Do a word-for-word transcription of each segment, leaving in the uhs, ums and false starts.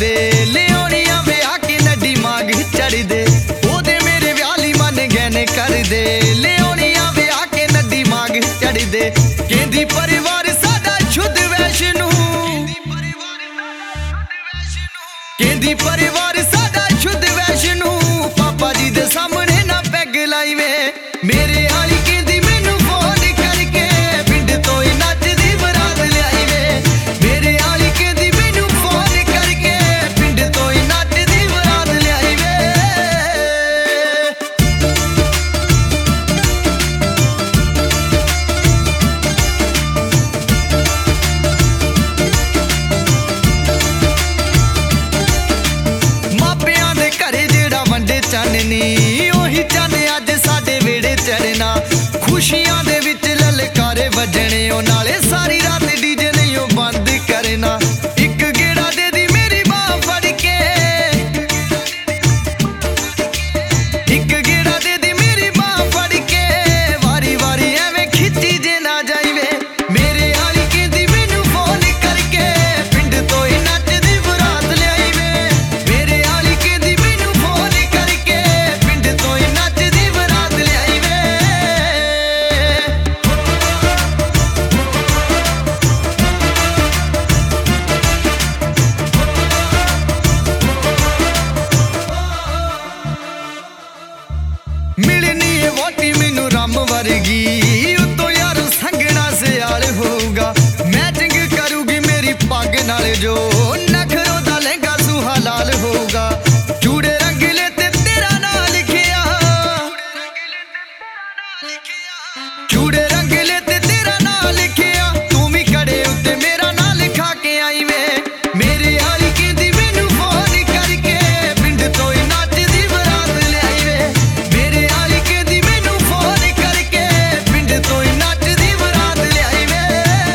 दे लियानियां विआह के नड्डी मांग चढ़ दे ओदे मेरे व्याली मन गहने कर दे लियानियां विआह के नड्डी मांग चढ़ दे कहंदी परिवार साडा शुद्ध वैष्णो कहंदी परिवार साडा शुद्ध वैष्णो पापा जी दे सामने ना पैग लाई वे मेरे आली कहंदी मैनू फोन करके पिंड तो ही नचदी बरात लियाई वे मेरे आली कहंदी मैनू फोन करके पिंड तो ही नचदी बरात लियाई वे मापियां दे घरे जेड़ा वंडे चाननी ओही चाने अज साडे वेड़े चढ़ना खुशियां दे विच ललकारे वजने ओ नाले सारी रात डीजे नहीं ओ बंद करना एक गेड़ा दे दी मेरी बाह फड़ के एक गेड़ा दे दी मेरी बाह फड़ के वारी वारी एवें खिच्ची जे ना जाईवे मेरे आली कहंदी मैनू फोन करके पिंड तो ही नचदी बरात लियाई वे मेरे आली कहंदी मैनू फोन करके पिंड तो ही नचदी बरात लियाई वे मिलनी है वोटी मैनू रम वर्गी उतो यार संगना सियाल होगा मैचिंग करूगी मेरी पग नाल जो नखरों दा लहंगा सुहा लाल होगा चूड़े रंगले ते तेरा नाम लिखिया चूड़े रंगले ते तेरा नाम लिखिया तू भी कड़े उत्ते मेरा नाम लिखा के आई वे मेरे आली कहंदी मैनू फोन करके पिंड तो ही नचदी बरात लियाई वे मेरे आली कहंदी मैनू फोन करके पिंड तो ही नचदी बरात लियाई वे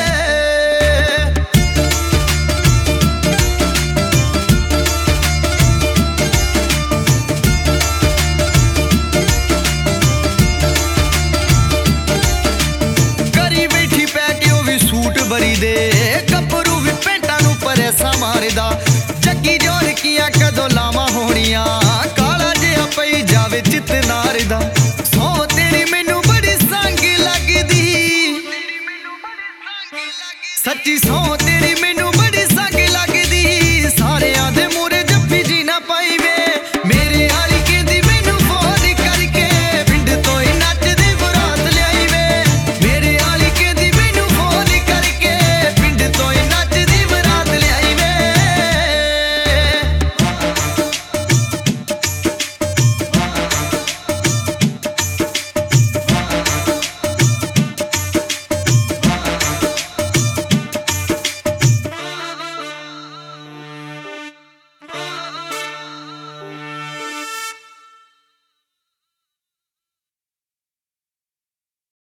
करी बैठी पै के ओ भी सूट बरी दे कपरू भी पेंटां नू परेसा मारदा जग्गी जोरकियां कदों लावां होणियां काला जिहा पई जावे चित नारदा सौ तेरी मैनू बड़ी संग लगदी सच्ची सौ तेरी मैनू